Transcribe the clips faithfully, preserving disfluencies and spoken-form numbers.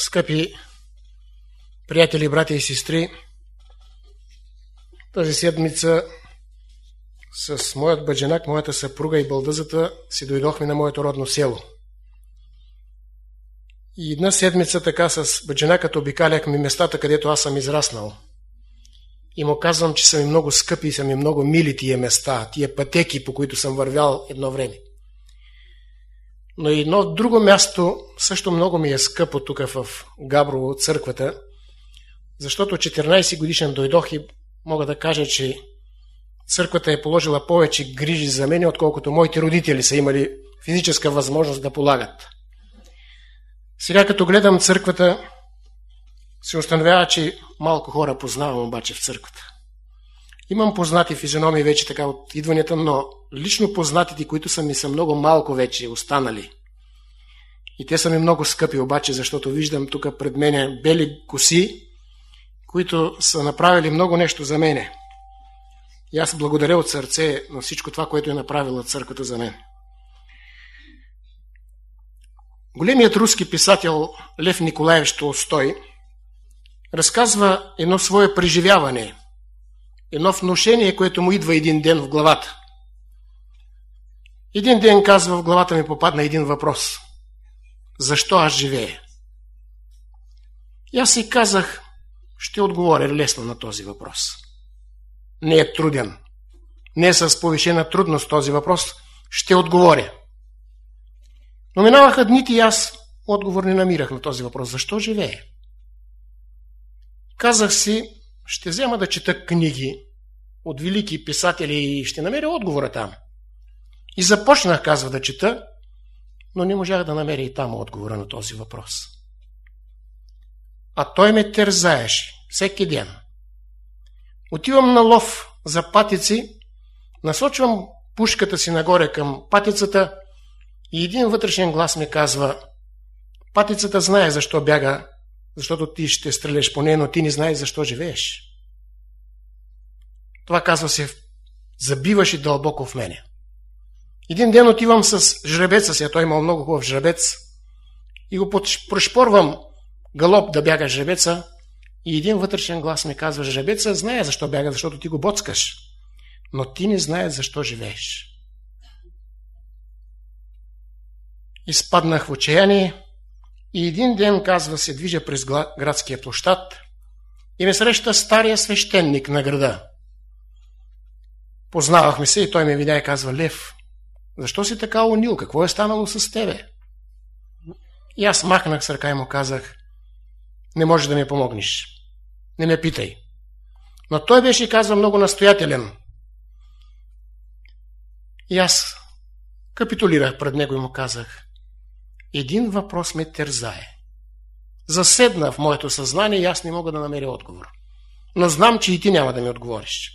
Скъпи приятели, братя и сестри, тази седмица с моят баджанак, моята съпруга и балдъзата си дойдохме на моето родно село. И една седмица така с баджанакът обикаляхме местата, където аз съм израснал. И му казвам, че са ми много скъпи и са ми много мили тия места, тия пътеки, по които съм вървял едно време. Но и едно друго място също много ми е скъпо тук в Габрово, църквата, защото четиринайсет годишен дойдох и мога да кажа, че църквата е положила повече грижи за мен, отколкото моите родители са имали физическа възможност да полагат. Сега като гледам църквата, се установява, че малко хора познавам обаче в църквата. Имам познати физиономии вече така от идванията, но лично познатите, които са ми, са много малко вече останали. И те са ми много скъпи обаче, защото виждам тук пред мене бели коси, които са направили много нещо за мене. И аз благодаря от сърце на всичко това, което е направила църквата за мен. Големият руски писател Лев Николаевич Толстой разказва едно свое преживяване, едно внушение, което му идва един ден в главата. Един ден, казва, в главата ми попадна един въпрос. Защо аз живея? И аз си казах, ще отговоря лесно на този въпрос. Не е труден. Не е с повишена трудност този въпрос. Ще отговоря. Но минаваха дните и аз отговор не намирах на този въпрос. Защо живея? Казах си, ще взема да чета книги от велики писатели и ще намеря отговора там. И започнах, казва, да чета, но не можах да намеря и там отговора на този въпрос. А той ме терзаеше всеки ден. Отивам на лов за патици, насочвам пушката си нагоре към патицата и един вътрешен глас ми казва: патицата знае защо бяга, защото ти ще стреляш по нея, но ти не знаеш защо живееш. Това, казва, се забиваше дълбоко в мене. Един ден отивам с жребеца си, а той имал много хубав жребец, и го прошпорвам галоп да бяга жребеца, и един вътрешен глас ми казва: жребеца знае защо бяга, защото ти го боцкаш, но ти не знаеш защо живееш. Изпаднах в отчаяние и един ден, казва, се движа през градския площад и ме среща стария свещеник на града. Познавахме се и той ме видя и казва: Лев, защо си така унил? Какво е станало с тебе? И аз махнах с ръка и му казах: не можеш да ми помогнеш. Не ме питай. Но той беше, казва, много настоятелен. И аз капитулирах пред него и му казах: един въпрос ме терзае. Заседна в моето съзнание и аз не мога да намеря отговор. Но знам, че и ти няма да ми отговориш.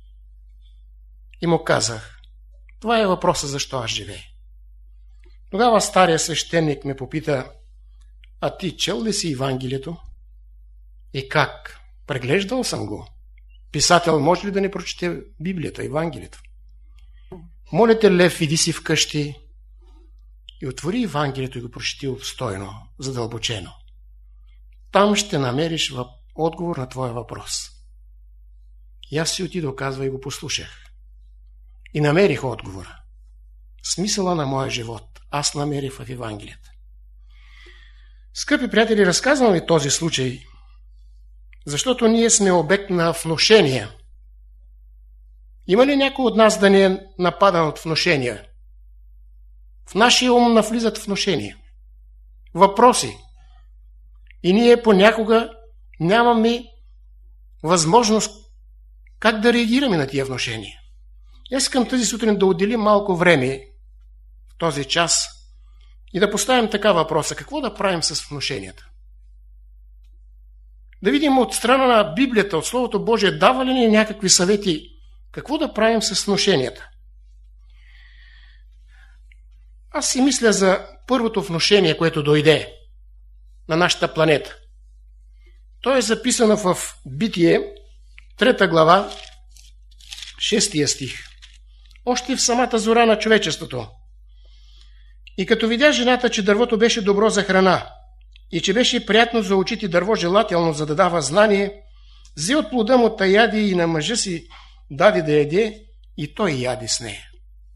И му казах: това е въпросът защо аз живея. Тогава стария свещеник ме попита: а ти чел ли си Евангелието? И как? Преглеждал съм го. Писател може ли да не прочете Библията, Евангелието? Моля те, Лев, иди си вкъщи и отвори Евангелието и го прочети обстойно, задълбочено. Там ще намериш отговор на твоя въпрос. И аз си отидох, казва, и го послушах. И намерих отговора. Смисъла на моя живот аз намерих в Евангелието. Скъпи приятели, разказвам ви този случай, защото ние сме обект на внушения. Има ли някой от нас да не е нападан от внушения? В нашия ум навлизат внушения, въпроси. И ние понякога нямаме възможност как да реагираме на тия внушения. Аз искам тази сутрин да отделим малко време в този час и да поставим така въпроса: какво да правим с внушенията? Да видим от страна на Библията, от Словото Божие, дава ли ни някакви съвети какво да правим с внушенията? Аз си мисля за първото внушение, което дойде на нашата планета. То е записано в Битие, трета глава, шестия стих. Още в самата зора на човечеството. И като видя жената, че дървото беше добро за храна и че беше приятно за очите дърво, желателно за да дава знание, взе от плода му та яде и на мъжа си даде да яде, и той яде с нея.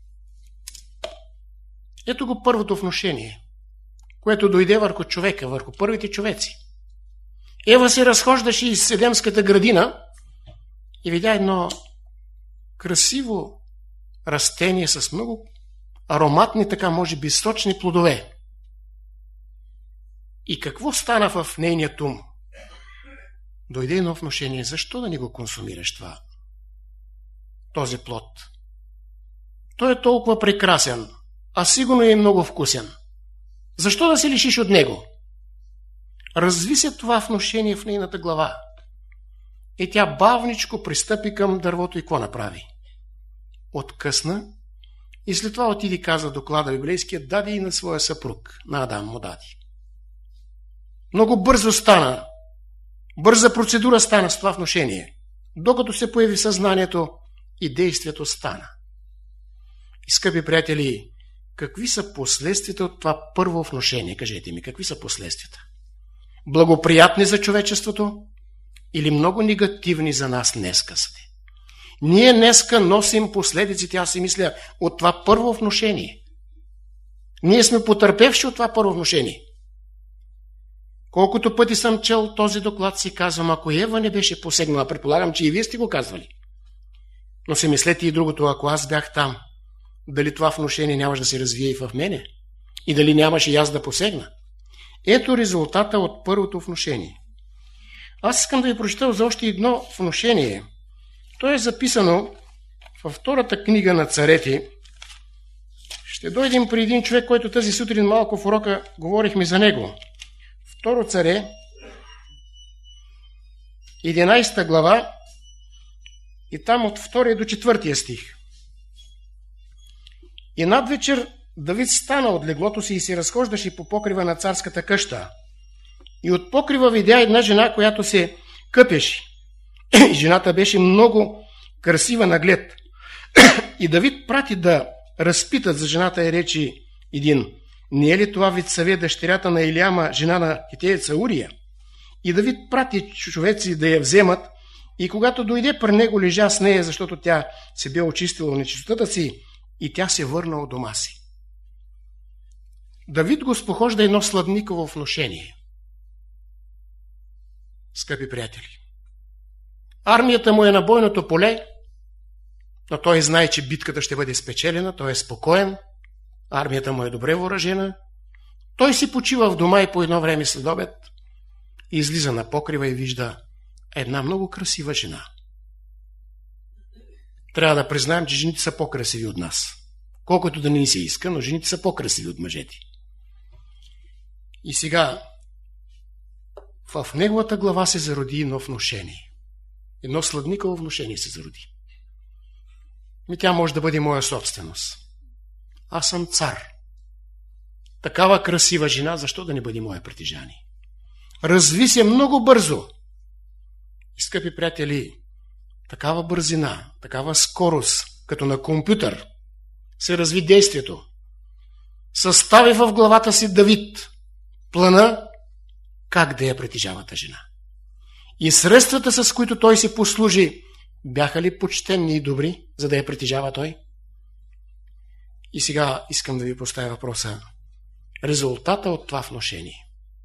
Ето го първото внушение, което дойде върху човека, върху първите човеци. Ева се разхождаше из Едемската градина и видя едно красиво растение с много ароматни, така може би сочни плодове. И какво стана в нейният ум? Дойде едно внушение. Защо да не го консумираш това? Този плод. Той е толкова прекрасен, а сигурно е много вкусен. Защо да се лишиш от него? Разви се това внушение в нейната глава. И тя бавничко пристъпи към дървото и какво направи? Откъсна и след това отиди, каза доклада библейския, даде и на своя съпруг, на Адам му даде. Много бързо стана, бърза процедура стана с това внушение. Докато се появи съзнанието и действието стана. И, скъпи приятели, какви са последствията от това първо внушение? Кажете ми, какви са последствията? Благоприятни за човечеството или много негативни за нас днеска са? Ние днеска носим последиците, аз си мисля, от това първо внушение. Ние сме потърпевши от това първо внушение. Колкото пъти съм чел този доклад, си казвам, ако Ева не беше посегнала, предполагам, че и вие сте го казвали. Но си мислете и другото, ако аз бях там, дали това внушение нямаше да се развие и в мене? И дали нямаше и аз да посегна? Ето резултата от първото внушение. Аз искам да ви прочета за още едно внушение. То е записано във втората книга на царете. Ще дойдем при един човек, който тази сутрин малко в урока говорихме за него. Второ царе, единайсета глава, и там от втория до четвъртия стих. И надвечер Давид стана от леглото си и се разхождаше по покрива на царската къща. И от покрива видя една жена, която се къпеше. И жената беше много красива на глед. И Давид прати да разпитат за жената и речи един: не е ли това Витсаве, дъщерята на Илиама, жена на хитееца Урия? И Давид прати човеци да я вземат, и когато дойде при него, лежа с нея, защото тя се бе очистила от нечистотата си, и тя се върна от дома си. Давид го спохожда едно сладниково внушение. Скъпи приятели, армията му е на бойното поле, но той знае, че битката ще бъде спечелена, той е спокоен, армията му е добре въоръжена, той си почива в дома и по едно време след обед излиза на покрива и вижда една много красива жена. Трябва да признаем, че жените са по-красиви от нас. Колкото да не ни се иска, но жените са по-красиви от мъжете. И сега в неговата глава се зароди едно внушение. Едно сладниково внушение се зароди. И тя може да бъде моя собственост. Аз съм цар. Такава красива жена, защо да не бъде моя притежание? Разви се много бързо. И, скъпи приятели, такава бързина, такава скорост, като на компютър, се разви действието. Състави в главата си Давид плана как да я притежава тази жена. И средствата, с които той се послужи, бяха ли почтенни и добри, за да я притежава той? И сега искам да ви поставя въпроса. Резултата от това внушение.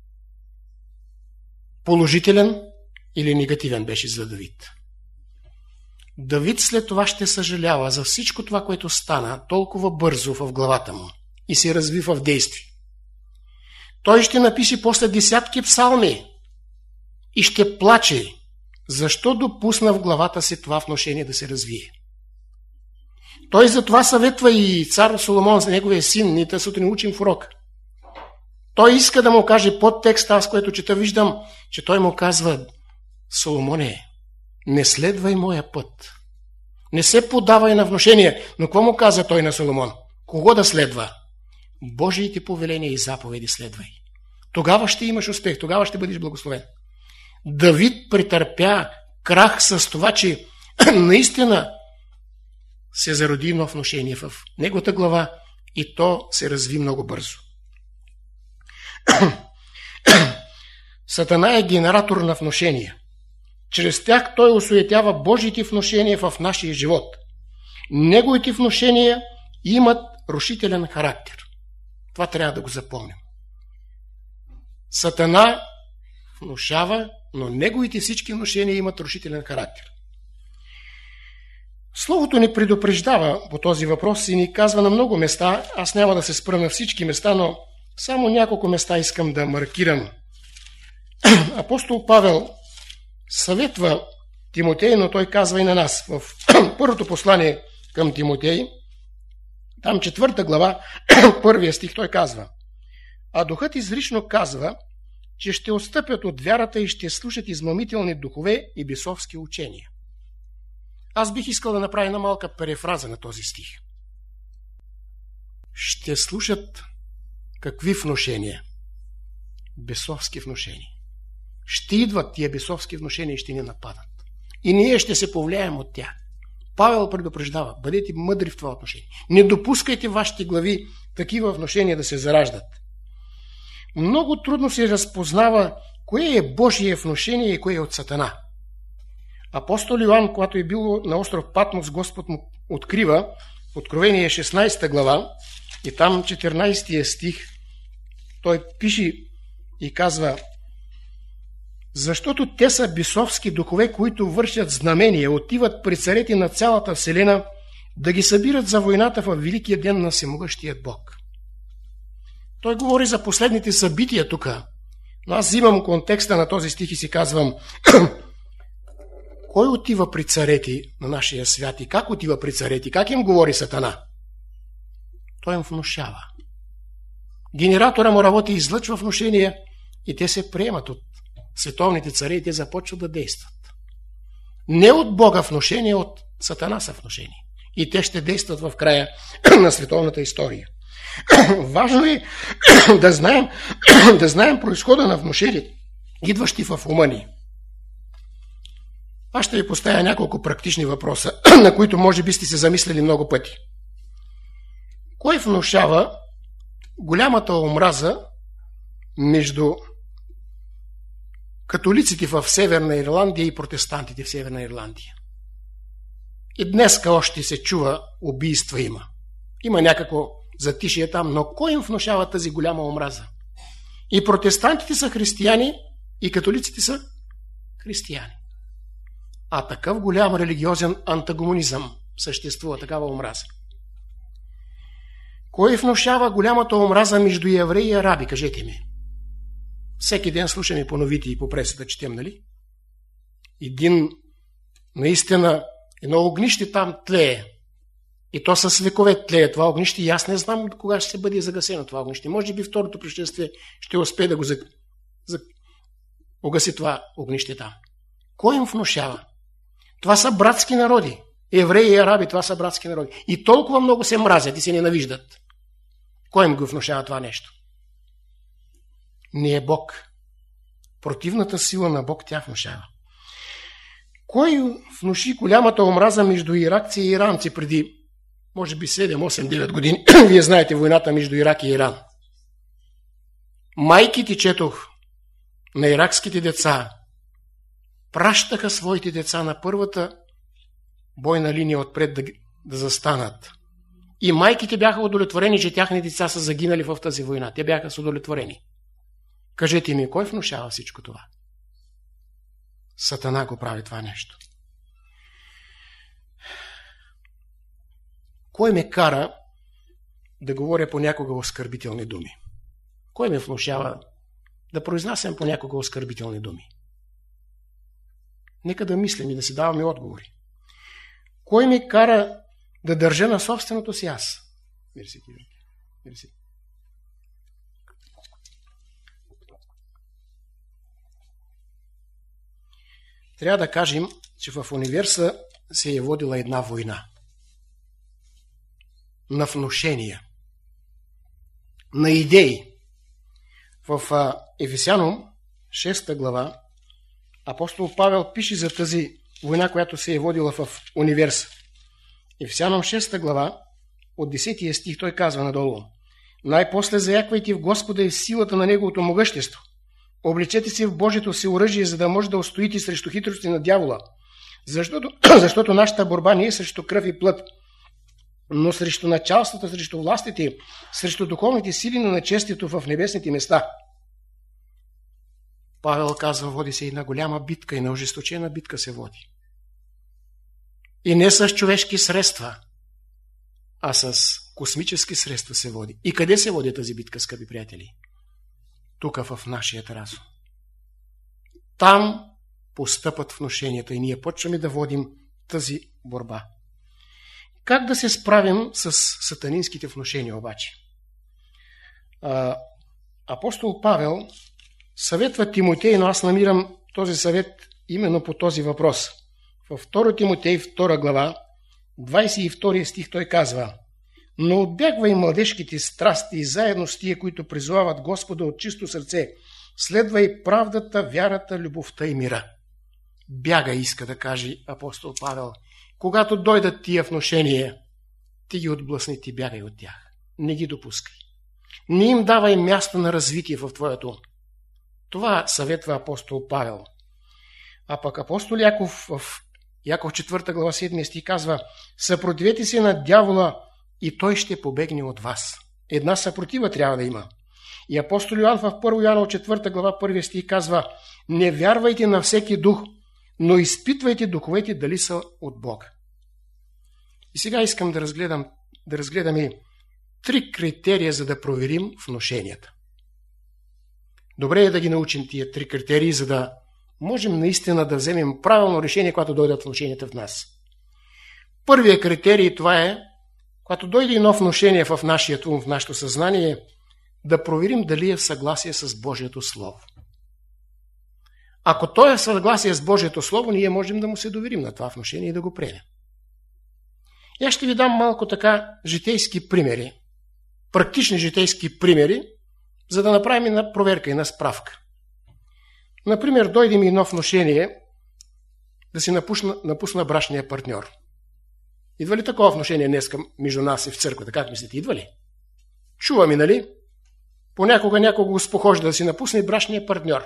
Положителен или негативен беше за Давид? Давид след това ще съжалява за всичко това, което стана толкова бързо в главата му и се разви в действие. Той ще напише после десятки псалми и ще плаче, защо допусна в главата си това внушение да се развие. Той затова съветва и цар Соломон, за неговия син, ние тази сутрин учим в урок. Той иска да му каже под текста, аз което чета, виждам, че той му казва: Соломоне, не следвай моя път. Не се подавай на внушение. Но какво му каза той на Соломон? Кого да следва? Божиите повеления и заповеди следвай. Тогава ще имаш успех, тогава ще бъдеш благословен. Давид претърпя крах с това, че наистина се зароди едно внушение в неговата глава и то се разви много бързо. Сатана е генератор на внушения. Чрез тях той осуетява Божиите внушения в нашия живот. Неговите внушения имат рушителен характер. Това трябва да го запомним. Сатана внушава, но неговите всички внушения имат рушителен характер. Словото ни предупреждава по този въпрос и ни казва на много места. Аз няма да се спра на всички места, но само няколко места искам да маркирам. Апостол Павел съветва Тимотей, но той казва и на нас. В първото послание към Тимотей, там четвърта глава, първия стих, той казва: а духът изрично казва, че ще отстъпят от вярата и ще слушат измамителни духове и бесовски учения. Аз бих искал да направя една малка перефраза на този стих. Ще слушат какви внушения? Бесовски внушения. Ще идват тия бесовски внушения и ще ни нападат. И ние ще се повлияем от тях. Павел предупреждава: бъдете мъдри в това отношение. Не допускайте вашите глави такива внушения да се зараждат. Много трудно се разпознава кое е Божие внушение и кое е от Сатана. Апостол Йоан, когато е бил на остров Патмос, Господ му открива в Откровение шестнадесета глава и там четиринадесети стих, той пише и казва: защото те са бесовски духове, които вършат знамения, отиват при царете на цялата вселена да ги събират за войната в великия ден на всемогъщият Бог. Той говори за последните събития тук, но аз взимам контекста на този стих и си казвам: кой отива при царете на нашия свят и как отива при царете? Как им говори Сатана? Той им внушава. Генератора му работи и излъчва внушения и те се приемат от световните царе и те започват да действат. Не от Бога внушения, от Сатана са внушения. И те ще действат в края на световната история. Важно е да знаем, да знаем произхода на внушения, идващи в ума ни. Аз ще ви поставя няколко практични въпроса, на които може би сте се замислили много пъти. Кой внушава голямата омраза между католиците в Северна Ирландия и протестантите в Северна Ирландия? И днеска още се чува убийства има. Има някакво затишие там, но кой им внушава тази голяма омраза? И протестантите са християни, и католиците са християни. А такъв голям религиозен антагонизъм съществува, такава омраза. Кой внушава голямата омраза между евреи и араби, кажете ми? Всеки ден слушаме по новите и по пресата, четем, нали? Един, наистина, едно огнище там тлее. И то с векове тлее това огнище. И аз не знам кога ще се бъде загасено това огнище. Може би второто пришествие ще успее да го за... За... угаси това огнище там. Кой им внушава? Това са братски народи. Евреи и араби, това са братски народи. И толкова много се мразят и се ненавиждат. Кой им го внушава това нещо? Не е Бог. Противната сила на Бог тя внушава. Кой внуши голямата омраза между иракци и иранци преди, може би седем, осем, девет години? Вие знаете войната между Ирак и Иран. Майките, четох, на иракските деца пращаха своите деца на първата бойна линия отпред да, да застанат. И майките бяха удовлетворени, че тяхни деца са загинали в тази война. Те бяха с удовлетворени. Кажете ми, кой внушава всичко това? Сатана го прави това нещо. Кой ме кара да говоря понякога оскърбителни думи? Кой ме внушава да произнасям понякога оскърбителни думи? Нека да мислим и да си даваме отговори. Кой ме кара да държа на собственото си аз? Мерси, мерси. Трябва да кажем, че в универса се е водила една война. На внушения. На идеи. В Ефесянум, шеста глава, апостол Павел пише за тази война, която се е водила в универса. Ефесянум, шеста глава, от десетия стих, той казва надолу: най-после заяквайте в Господа и в силата на Неговото могъщество. Облечете се в Божието си оръжие, за да може да устоите срещу хитрости на дявола. Защото, защото нашата борба не е срещу кръв и плът, но срещу началствата, срещу властите, срещу духовните сили на нечестието в небесните места. Павел казва, води се и на голяма битка, и на ожесточена битка се води. И не с човешки средства, а с космически средства се води. И къде се води тази битка, скъпи приятели? Тук в нашият разум. Там постъпат внушенията и ние почваме да водим тази борба. Как да се справим с сатанинските внушения обаче? Апостол Павел съветва Тимотей, но аз намирам този съвет именно по този въпрос. Във втора Тимотей, втора глава, двадесет и втори стих той казва: но отбягвай младежките страсти и заедно с тия, които призовават Господа от чисто сърце. Следвай правдата, вярата, любовта и мира. Бягай, иска да каже апостол Павел. Когато дойдат тия внушения, ти ги отблъсни, ти бягай от тях. Не ги допускай. Не им давай място на развитие в твоето ум. Това съветва апостол Павел. А пък апостол Яков в Яков четвърта глава седми стих казва: съпротивете се на дявола и той ще побегне от вас. Една съпротива трябва да има. И апостол Йоан в първа Йоанова четвърта глава първи стих казва: не вярвайте на всеки дух, но изпитвайте духовете дали са от Бога. И сега искам да разгледам, да разгледаме три критерия, за да проверим внушенията. Добре е да ги научим тия три критерии, за да можем наистина да вземем правилно решение, когато дойдат внушенията в нас. Първият критерий това е, когато дойде едно внушение в нашия ум, в нашето съзнание, да проверим дали е в съгласие с Божието Слово. Ако той е в съгласие с Божието Слово, ние можем да му се доверим на това внушение и да го приемем. И аз ще ви дам малко така житейски примери, практични житейски примери, за да направим една проверка и на справка. Например, дойде ми едно внушение да си напусна, напусна брачния партньор. Идва ли такова внушение днес между нас и в църквата? Как мислите, идва ли? Чуваме, нали? Понякога някого го спохожда да си напусне брачния партньор.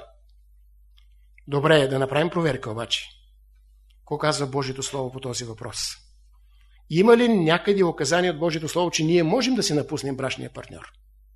Добре е да направим проверка обаче. Какво казва Божието Слово по този въпрос? Има ли някъде указание от Божието Слово, че ние можем да си напуснем брачния партньор?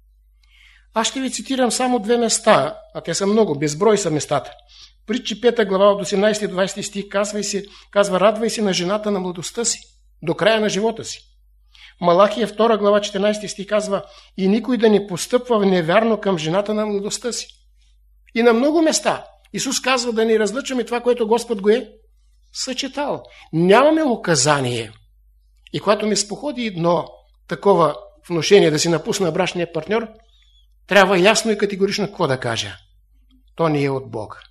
Аз ще ви цитирам само две места, а те са много, безброй са местата. Притчи пета глава от осемнадесети до двадесети стих казва, се, казва: радвай се на жената на младостта си, до края на живота си. Малахия втора глава четиринадесети стих казва: и никой да не постъпва невярно към жената на младостта си. И на много места Исус казва да не разлъчваме това, което Господ го е съчетал. Нямаме указание. И когато ми споходи едно такова внушение да си напусна брачния партньор, трябва ясно и категорично какво да кажа. То не е от Бога.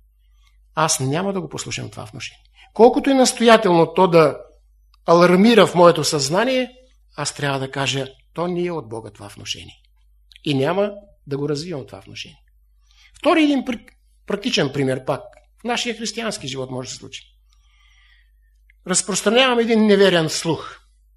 Аз няма да го послушам това внушение. Колкото и настоятелно то да алармира в моето съзнание, аз трябва да кажа, то не е от Бога това внушение. И няма да го развивам това внушение. Втори един практичен пример пак. В нашия християнски живот може да се случи. Разпространявам един неверен слух.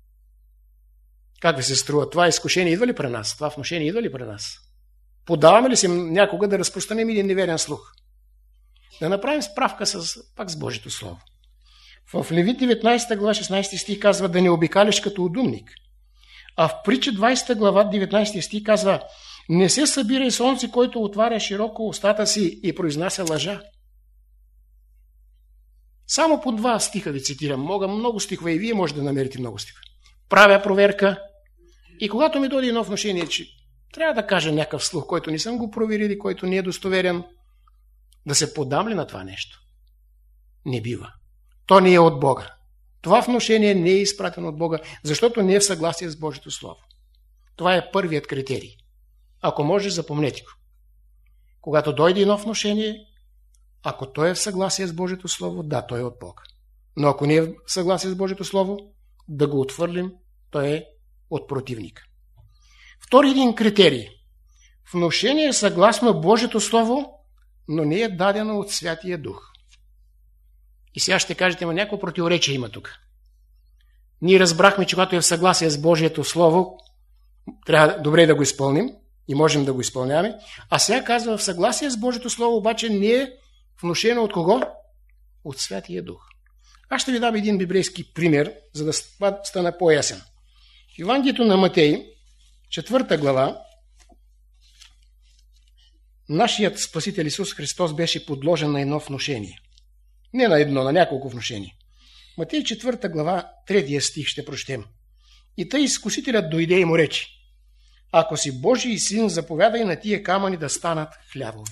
Как ви се струва? Това изкушение идва ли при нас? Това внушение идва ли при нас? Подаваме ли се някога да разпространим един неверен слух? Да направим справка с, пак с Божието Слово. В Левит деветнадесета глава шестнадесети стих казва да не обикалиш като удумник. А в Притча двадесета глава деветнадесети стих казва: не се събирай слънце, който отваря широко устата си и произнася лъжа. Само по два стиха ви цитирам. Мога много стихове и вие може да намерите много стиха. Правя проверка и когато ми дойде едно внушение, че трябва да кажа някакъв слух, който не съм го проверил и който не е достоверен, да се подам ли на това нещо? Не бива. То не е от Бога. Това внушение не е изпратено от Бога, защото не е в съгласие с Божието Слово. Това е първият критерий. Ако може, запомнете го. Когато дойде едно внушение, ако той е в съгласие с Божието Слово, да, той е от Бога. Но ако не е в съгласие с Божието Слово, да го отвърлим, той е от противника. Втори един критерий. Внушение е съгласно Божието Слово, но не е дадено от Святия Дух. И сега ще кажете, ама някакво противоречие има тук. Ние разбрахме, че когато е в съгласие с Божието Слово, трябва добре да го изпълним, и можем да го изпълняваме. А сега казва, в съгласие с Божието Слово, обаче не е внушено от кого? От Святия Дух. Аз ще ви дам един библейски пример, за да стана по-ясен. В Евангелието на Матей, четвърта глава, нашият Спасител Исус Христос беше подложен на едно внушение. Не на едно, на няколко внушения. Матей четвърта глава, третия стих ще прочетем. И тъй изкусителят дойде и му рече: ако си Божий син, заповядай на тия камъни да станат хлябове.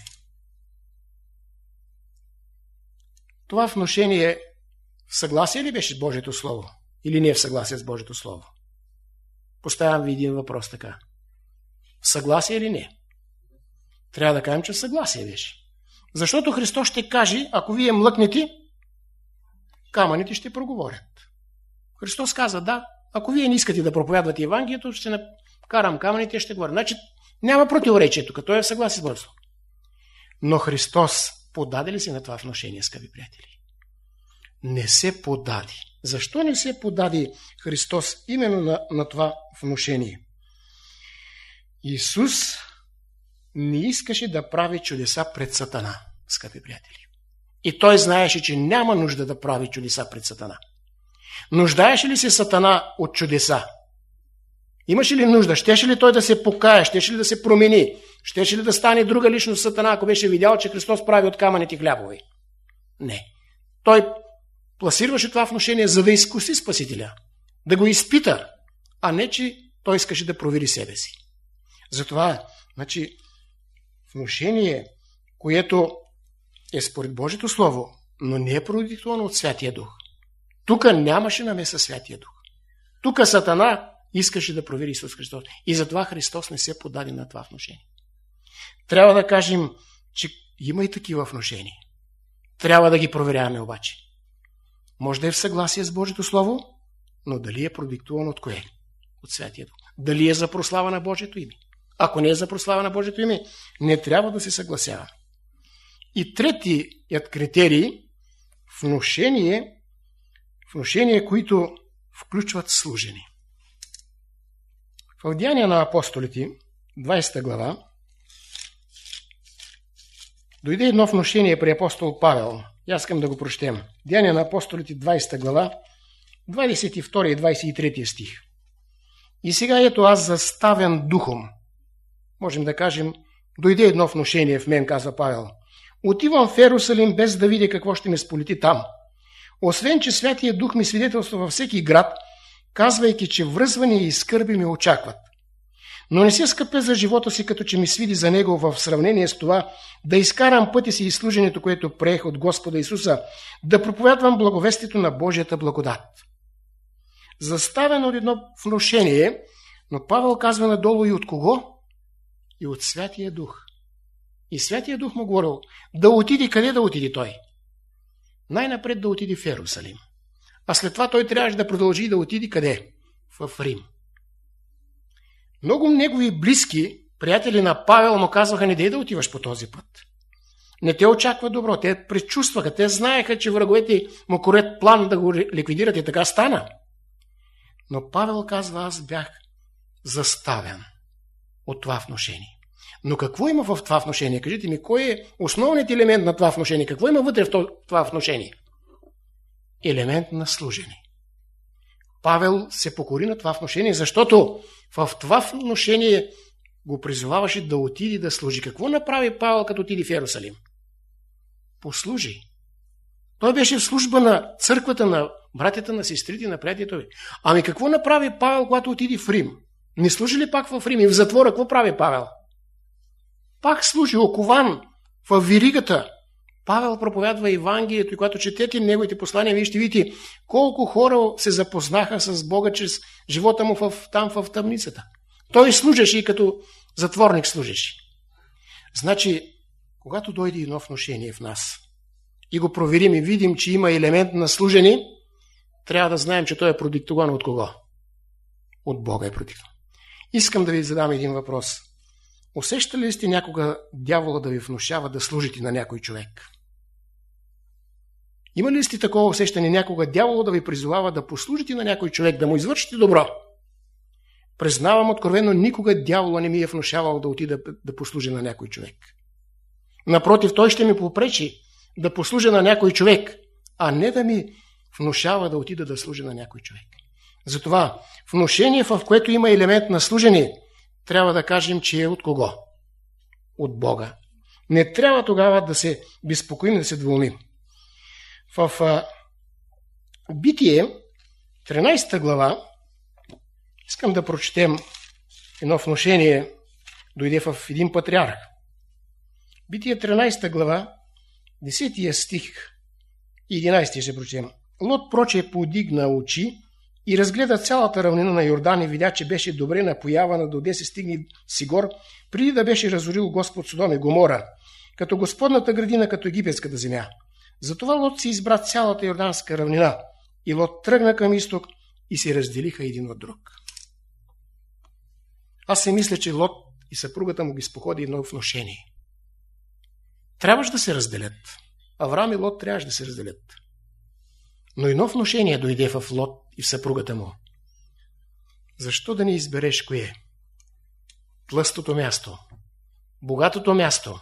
Това внушение в съгласие ли беше с Божието Слово? Или не е в съгласие с Божието Слово? Поставям ви един въпрос така. В съгласие или не? Трябва да кажем, че в съгласие беше. Защото Христос ще каже, ако вие млъкнете, камъните ще проговорят. Христос каза, да, ако вие не искате да проповядвате Евангелието, ще накарам камъните и ще говоря. Значи няма противоречие тук, той е в съгласие с Божието. Но Христос подаде ли се на това внушение, скъпи приятели? Не се подаде. Защо не се подаде Христос именно на, на това внушение? Исус не искаше да прави чудеса пред Сатана, скъпи приятели. И той знаеше, че няма нужда да прави чудеса пред Сатана. Нуждаеше ли се Сатана от чудеса? Имаше ли нужда? Щеше ли той да се покая? Щеше ли да се промени? Щеше ли да стане друга личност Сатана, ако беше видял, че Христос прави от камъните хлябове? Не. Той пласираше това внушение, за да изкуси Спасителя, да го изпита, а не, че той искаше да провери себе си. Затова, значи, внушение, което е според Божието Слово, но не е продиктувано от Святия Дух. Тук нямаше намеса Святия Дух. Тук Сатана искаше да провери Исус Христос. И затова Христос не се подаде на това внушение. Трябва да кажем, че има и такива внушения. Трябва да ги проверяваме обаче. Може да е в съгласие с Божието Слово, но дали е продиктувано от кое? От Святия Дух. Дали е за прослава на Божието име? Ако не е за прослава на Божието име, не трябва да се съгласява. И третият критерий – внушение, внушение, които включват служение. В Деяния на апостолите, двадесета глава, дойде едно внушение при апостол Павел. Аз искам да го прочетем. Деяния на апостолите, двадесета глава, двадесет и втори и двадесет и трети стих. И сега ето аз заставен духом. Можем да кажем, дойде едно внушение в мен, казва Павел. Отивам в Ерусалим без да видя какво ще ме сполети там. Освен, че Святия Дух ми свидетелства във всеки град, казвайки, че връзвания и скърби ме очакват. Но не се скъпя за живота си, като че ми свиди за него в сравнение с това да изкарам пътя си и служенето, което приех от Господа Исуса, да проповядвам благовестието на Божията благодат. Заставено от едно внушение, но Павел казва надолу и от кого? И от Святия Дух. И Святия Дух му говорил да отиде, къде да отиде той? Най-напред да отиде в Ерусалим. А след това той трябваше да продължи да отиде къде? В Рим. Много негови близки, приятели на Павел, му казваха, не дей да отиваш по този път. Не те очаква добро. Те предчувстваха, те знаеха, че враговете му корят план да го ликвидират и така стана. Но Павел казва, аз бях заставен от това внушение. Но какво има в това внушение? Кажете ми, кой е основният елемент на това внушение? Какво има вътре в това внушение? Елемент на служение. Павел се покори на това внушение, защото в това внушение го призоваваше да отиде да служи. Какво направи Павел, като отиде в Ерусалим? Послужи. Той беше в служба на църквата, на братята, на сестрите, на приятелите. Ами какво направи Павел, когато отиде в Рим? Не служи ли пак в Рим? И в затвора какво прави Павел? Пак служи окован в веригата. Павел проповядва Евангелието и когато четете неговите послания, вие ще видите колко хора се запознаха с Бога чрез живота му в, там в тъмницата. Той служеше и като затворник служеше. Значи, когато дойде едно внушение в нас и го проверим и видим, че има елемент на служение, трябва да знаем, че той е продиктуван от кого? От Бога е продиктуван. Искам да ви задам един въпрос. Усещали ли сте някога дявола да ви внушава да служите на някой човек? Има ли сте такова усещане някога дявола да ви призовава да послужите на някой човек, да му извършите добро? Признавам откровено, никога дявола не ми е внушавал да отида да послужа на някой човек. Напротив, той ще ми попречи да послужа на някой човек, а не да ми внушава да отида да служа на някой човек. Затова внушение, в което има елемент на служение, трябва да кажем, че е от кого? От Бога. Не трябва тогава да се безпокоим, да се двумим. В а, Битие, тринадесета глава, искам да прочетем едно внушение, дойде в един патриарх. Битие, тринадесета глава, десети стих и единадесети ще прочетем. Лот проче подигна очи и разгледа цялата равнина на Йордан и видя, че беше добре напоявана, доде се стигне Сигор, преди да беше разорил Господ Содом и Гомора, като Господната градина, като египетската земя. Затова Лот си избра цялата Йорданска равнина и Лот тръгна към изток и се разделиха един от друг. Аз си мисля, че Лот и съпругата му ги споходи едно внушение. Трябваше да се разделят. Авраам и Лот трябваше да се разделят. Но едно внушение дойде в Лот и в съпругата му. Защо да не избереш кое? Тлъстото място, богатото място.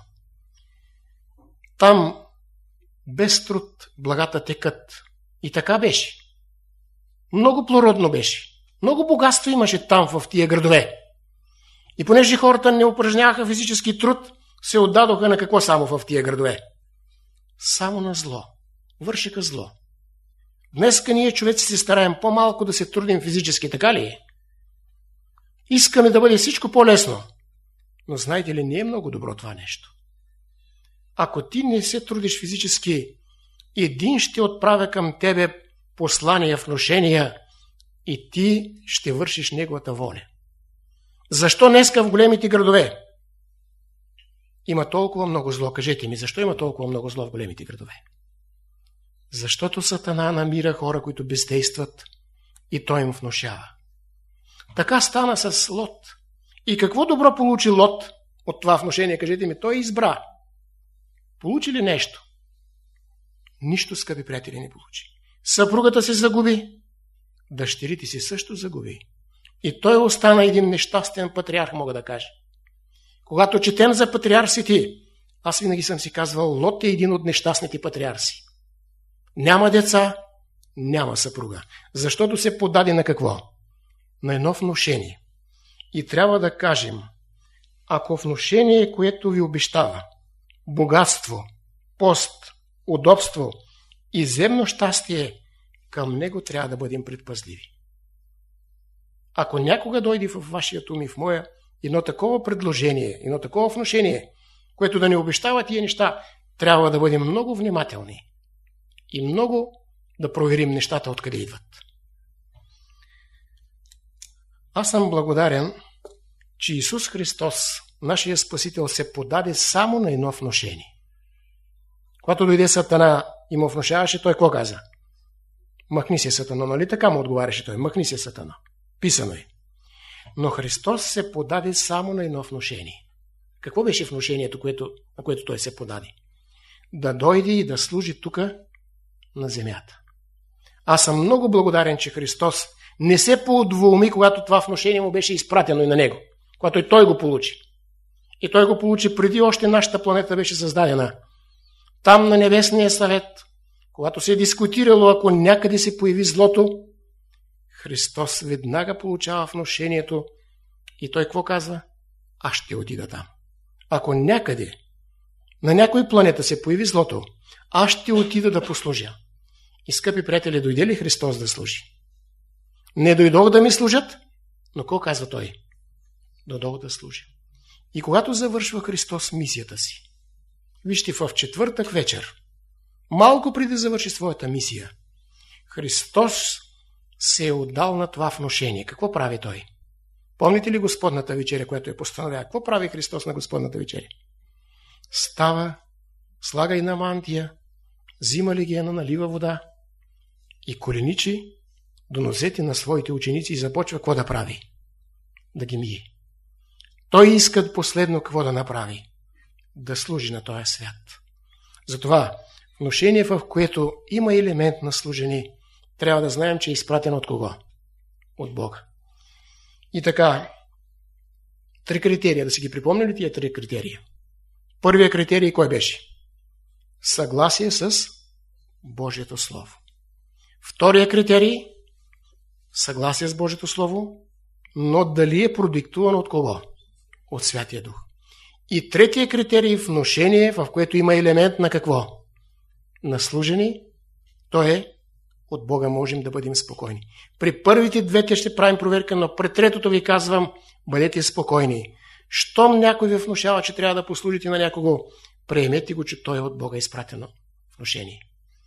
Там без труд благата текат. И така беше. Много плодородно беше. Много богатство имаше там в тия градове. И понеже хората не упражняваха физически труд, се отдадоха на какво само в тия градове? Само на зло. Вършиха зло. Днеска ние, човеци, се стараем по-малко да се трудим физически, така ли е? Искаме да бъде всичко по-лесно. Но знаете ли, не е много добро това нещо. Ако ти не се трудиш физически, един ще отправя към тебе послания, внушения и ти ще вършиш неговата воля. Защо днеска в големите градове има толкова много зло? Кажете ми, защо има толкова много зло в големите градове? Защото Сатана намира хора, които бездействат и той им внушава. Така стана с Лот. И какво добро получи Лот от това внушение? Кажете ми, той избра. Получи ли нещо? Нищо, скъпи приятели, не получи. Съпругата се загуби, дъщерите си също загуби. И той остана един нещастен патриарх, мога да кажа. Когато четем за патриарсите, аз винаги съм си казвал, Лот е един от нещастните патриарси. Няма деца, няма съпруга. Защото се подаде на какво? На едно внушение. И трябва да кажем, ако внушение, което ви обещава богатство, пост, удобство и земно щастие, към него трябва да бъдем предпазливи. Ако някога дойде в вашият ум и в моя едно такова предложение, едно такова внушение, което да ни обещава тия неща, трябва да бъдем много внимателни и много да проверим нещата откъде идват. Аз съм благодарен, че Исус Христос, нашия Спасител, се подаде само на едно внушение. Когато дойде Сатана и му внушаваше, той какво каза? Махни се, Сатана, нали така му отговаряше той? Махни се, Сатана. Писано е. Но Христос се подаде само на едно внушение. Какво беше внушението, което, на което той се подаде? Да дойде и да служи тук на земята. Аз съм много благодарен, че Христос не се поудвоуми, когато това внушение му беше изпратено и на него. Когато и той го получи. И той го получи преди още нашата планета беше създадена. Там на Небесния съвет, когато се е дискутирало, ако някъде се появи злото, Христос веднага получава внушението и той какво казва? Аз ще отида там. Ако някъде на някой планета се появи злото, аз ще отида да послужа. И, скъпи приятели, дойде ли Христос да служи? Не дойдох да ми служат, но какво казва той? Дойдох да служа. И когато завършва Христос мисията си, вижте, в четвъртък вечер, малко преди да завърши своята мисия, Христос се е отдал на това внушение. Какво прави той? Помните ли Господната вечеря, която е постановява? Какво прави Христос на Господната вечеря? Става, слага и на мантия, взима легена, налива вода и коленичи до нозете на своите ученици и започва какво да прави? Да ги мие. Той иска последно какво да направи? Да служи на този свят. Затова внушение, в което има елемент на служение, трябва да знаем, че е изпратено от кого? От Бога. И така, три критерия, да си ги припомнили тия три критерия. Първият критерий кой беше? Съгласие с Божието Слово. Втория критерий – съгласие с Божието Слово, но дали е продиктувано от кого? От Святия Дух. И третия критерий – внушение, в което има елемент на какво? На служени, то е от Бога можем да бъдем спокойни. При първите двете ще правим проверка, но при третото ви казвам, бъдете спокойни. Щом някой ви внушава, че трябва да послужите на някого, приемете го, че той е от Бога изпратено внушение.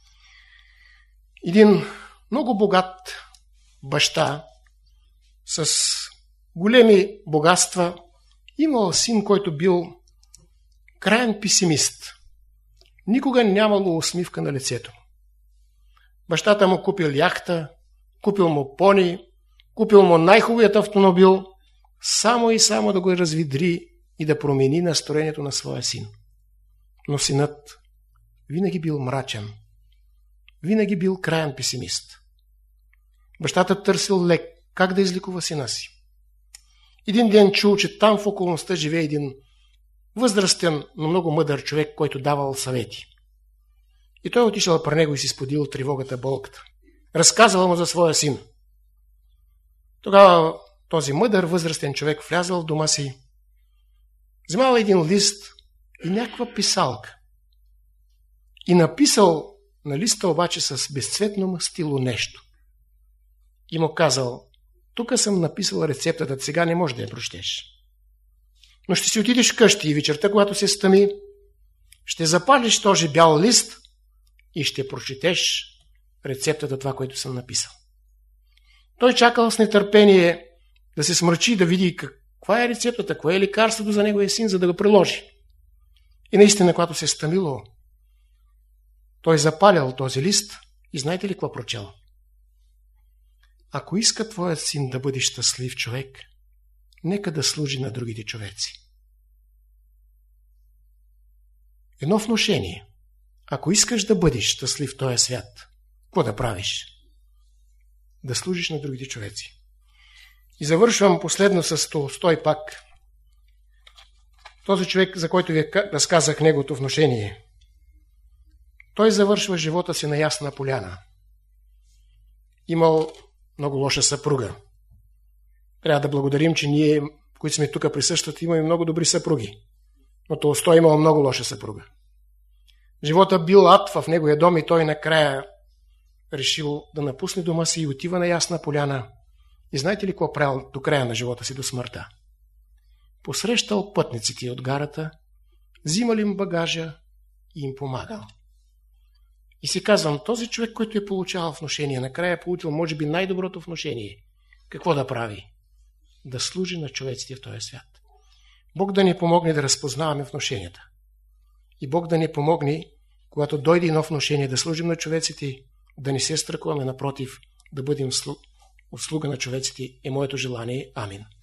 Един много богат баща с големи богатства имал син, който бил краен песимист. Никога нямало усмивка на лицето. Бащата му купил яхта, купил му пони, купил му най-хубавият автомобил, само и само да го развидри и да промени настроението на своя син. Но синът винаги бил мрачен, винаги бил краен песимист. Бащата търсил лек, как да излекува сина си. Един ден чул, че там в околността живее един възрастен, но много мъдър човек, който давал съвети. И той отишъл при него и си споделил тревогата, болката. Разказал му за своя син. Тогава този мъдър, възрастен човек влязъл в дома си, вземал един лист и някаква писалка. И написал на листа обаче с безцветно мастило нещо. И му казал, тук съм написал рецептата, сега не можеш да я прочетеш. Но ще си отидеш вкъщи и вечерта, когато се стъми, ще запалиш този бял лист и ще прочетеш рецептата, това, което съм написал. Той чакал с нетърпение да се смрачи, да види каква е рецептата, кое е лекарството за неговия син, за да го приложи. И наистина, когато се стъмило, той запалял този лист и знаете ли какво прочел? Ако иска твоят син да бъде щастлив човек, нека да служи на другите човеци. Едно внушение. Ако искаш да бъдеш щастлив в този свят, какво да правиш? Да служиш на другите човеци. И завършвам последно с Толстой пак. Този човек, за който ви разказах неговото внушение, той завършва живота си на ясна поляна. Имал много лоша съпруга. Трябва да благодарим, че ние, които сме тук присъщат, имаме много добри съпруги. Но Толстой имал много лоша съпруга. Живота бил ад в неговия дом и той накрая решил да напусне дома си и отива на ясна поляна. И знаете ли какво правил до края на живота си, до смъртта? Посрещал пътниците от гарата, взимал им багажа и им помагал. И си казвам, този човек, който е получавал внушение, накрая е получил, може би, най-доброто внушение. Какво да прави? Да служи на човеците в този свят. Бог да ни помогне да разпознаваме внушенията. И Бог да ни помогне, когато дойде едно внушение, да служим на човеците, да не се страхуваме, напротив, да бъдем услуга на човеците, е моето желание. Амин.